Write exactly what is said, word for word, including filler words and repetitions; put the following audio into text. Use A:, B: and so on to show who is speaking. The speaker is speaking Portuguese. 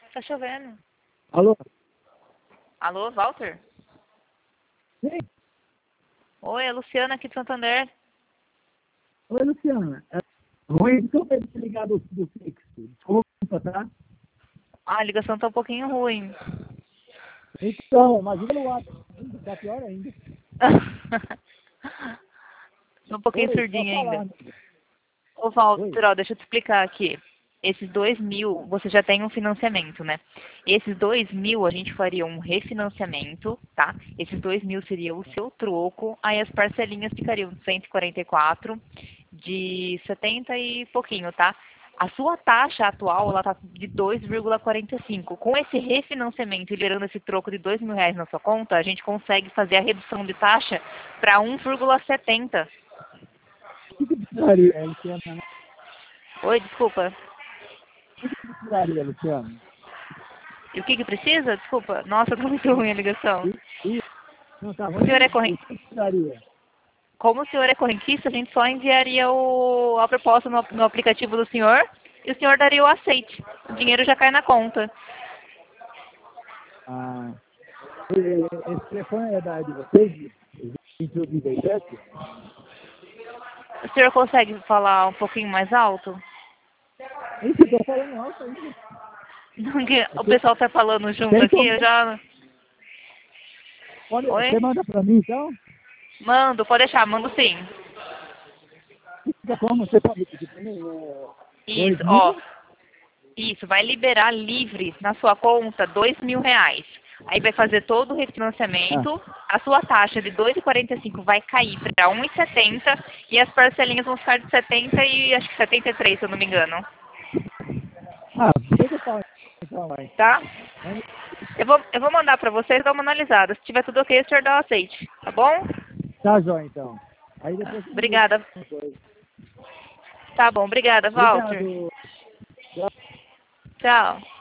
A: Tá chovendo.
B: Alô?
A: Alô, Walter?
B: Sim.
A: Oi, é a Luciana aqui de Santander.
B: Oi, Luciana. É ruim que eu tenho que ligar do, do fixo. Desculpa, tá?
A: Ah, a ligação tá um pouquinho ruim.
B: Então, imagina no ar. Ainda, tá pior ainda.
A: Tô um pouquinho
B: Oi, pode
A: surdinha
B: falar,
A: ainda.
B: amiga.
A: Ô,
B: Oi.
A: Walter, ó, deixa eu te explicar aqui. Esses dois mil, você já tem um financiamento, né? Esses dois mil, a gente faria um refinanciamento, tá? Esses dois mil seria o seu troco, aí as parcelinhas ficariam de cento e quarenta e quatro, de setenta e pouquinho, tá? A sua taxa atual, ela tá de dois vírgula quarenta e cinco. Com esse refinanciamento e liberando esse troco de dois mil reais na sua conta, a gente consegue fazer a redução de taxa para um vírgula setenta.
B: O que que precisaria, Luciana?
A: Oi, desculpa.
B: O que que precisaria, Luciana?
A: E o que que precisa? Desculpa. Nossa, tá muito ruim a ligação.
B: E, e, não, tá
A: O senhor
B: ruim?
A: é corren...
B: O que precisaria?
A: Como o senhor é correntista, a gente só enviaria o... a proposta no... no aplicativo do senhor e o senhor daria o aceite. O dinheiro já cai na conta.
B: Ah, e- esse telefone é da área de vocês? vinte e um trinta e sete?
A: O senhor consegue falar um pouquinho mais alto?
B: Isso, eu tô falando alto ainda.
A: Porque o
B: Você
A: pessoal tá falando junto
B: tem
A: aqui,
B: como?
A: eu já...
B: Pode,
A: Oi?
B: você manda pra mim, então?
A: Mando, pode deixar, mando sim.
B: Fica como? Você pode pedir pra mim? É, dois
A: Isso, ó.
B: mil?
A: Isso, vai liberar livre na sua conta dois mil reais. Aí vai fazer todo o
B: Ah,
A: refinanciamento, a sua taxa de dois vírgula quarenta e cinco vai cair para um vírgula setenta e as parcelinhas vão ficar de setenta e acho que setenta e três, se eu não me engano.
B: ah deixa eu falar então, vai.
A: Tá?
B: Manda-
A: Eu vou, eu vou mandar para vocês dar uma analisada. Se tiver tudo ok, o senhor dá o aceite. Tá bom?
B: Tá, Jó, então. Aí depois você me liga
A: Obrigada.
B: alguma coisa.
A: Tá bom, obrigada, Walter.
B: Obrigado.
A: Tchau.